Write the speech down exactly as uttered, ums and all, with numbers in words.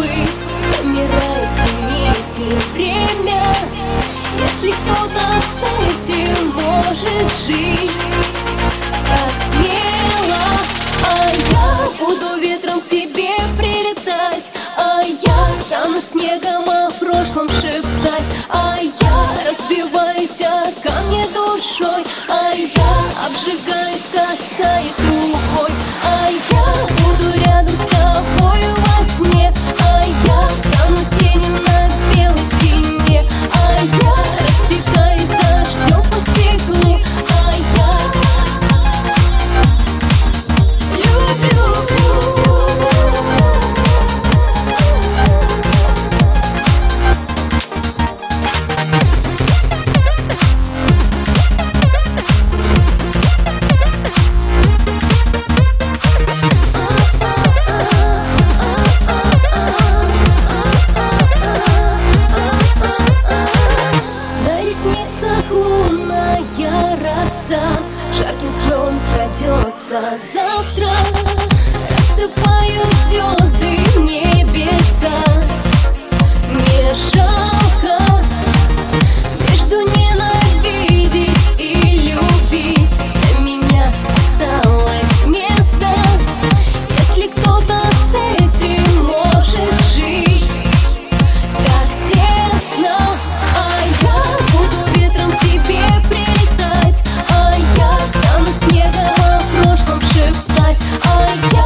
быть, замирая в зените время. Если кто-то с этим может жить так смело, а я буду ветром к тебе прилетать, а я стану снегом о прошлом шептать, а я разбиваюсь о камни душой, а я обжигаюсь, касаясь рукой, а я буду рядом с тобою во сне, а я стану тенью на белой стене, а я растекаюсь дождем по стеклу, а я люблю. Лунная роса жарким сном крадется завтра. Рассыпают звезды в небеса. Мне жалко между ненавидеть и любить. Для меня осталось место, если кто-то с этим может жить так тесно. А я буду ветром к тебе прилетать, а я стану снегом о прошлом шептать, а я